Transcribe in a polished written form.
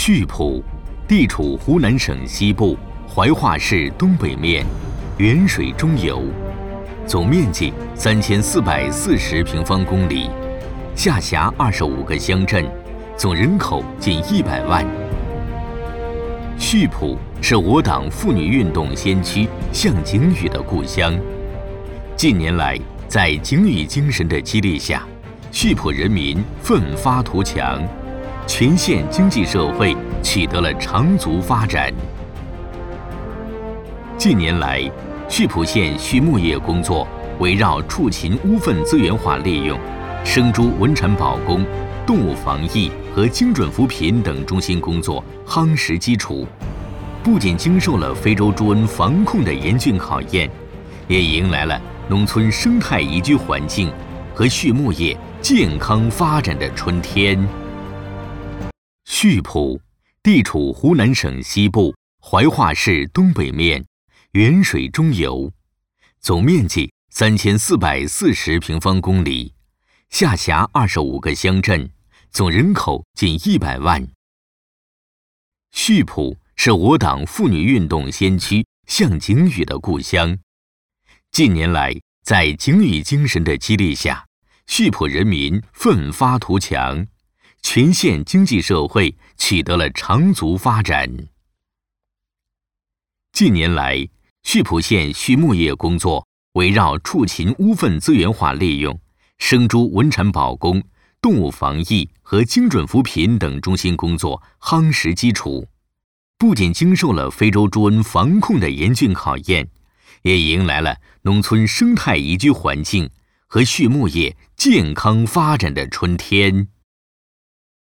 溆浦地处湖南省西部，怀化市东北面，远水中游，总面积3440平方公里，下辖25个乡镇，总人口近100万。溆浦是我党妇女运动先驱向景宇的故乡。近年来，在景宇精神的激励下，溆浦人民奋发图强，全县经济社会取得了长足发展。近年来，溆浦县畜牧业工作围绕畜禽污粪资源化利用、生猪稳产保供、动物防疫和精准扶贫等中心工作夯实基础，不仅经受了非洲猪瘟防控的严峻考验，也迎来了农村生态宜居环境和畜牧业健康发展的春天。溆浦地处湖南省西部，怀化市东北面，远水中游，总面积3440平方公里，下辖25个乡镇，总人口近100万。溆浦是我党妇女运动先驱向景宇的故乡。近年来，在景宇精神的激励下，溆浦人民奋发图强，全县经济社会取得了长足发展。近年来，溆浦县畜牧业工作围绕畜禽污粪资源化利用、生猪稳产保供、动物防疫和精准扶贫等中心工作夯实基础，不仅经受了非洲猪瘟防控的严峻考验，也迎来了农村生态宜居环境和畜牧业健康发展的春天。